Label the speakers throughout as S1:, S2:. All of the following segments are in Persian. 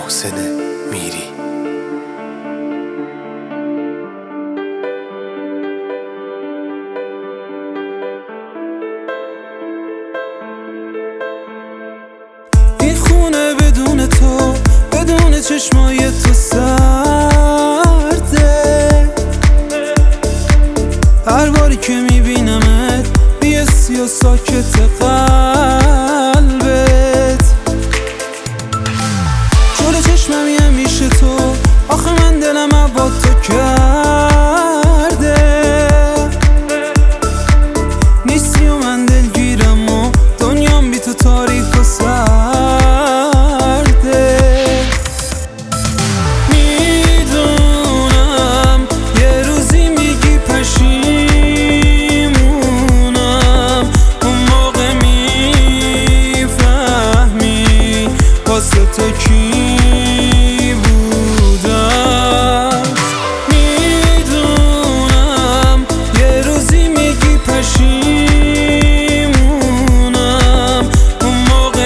S1: محسن میری.
S2: این خونه بدون تو، بدون چشمای تو سرده. هر باری که میبینمت بیستی و ساکت قلبت. جلو چشمم همیشه تو، آخه من دلم با تو کرده. نیستی و من دلگیرم و دنیام بی تو تاریک و سرده. میدونم یه روزی میگی پشیمونم، اون موقع میفهمی واسه تو کی بودم. میدونم یه روزی میگی پشیمونم، اون موقع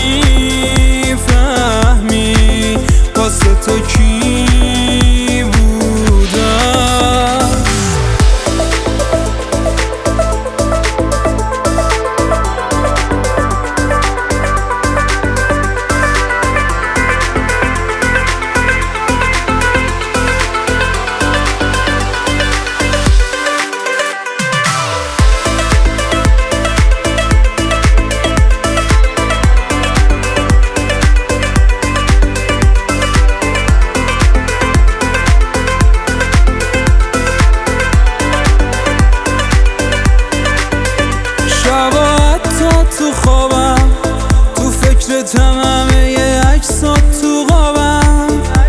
S2: میفهمی واسه تو کی بودم. تو خوابم، تو فکرتم، همه یه عکسات تو خوابم.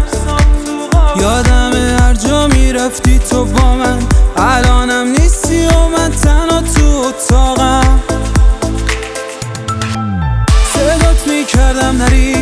S2: یادمه هر جا میرفتی تو با من، الانم نیستی و من تنها تو اتاقم. صدات میکردم نری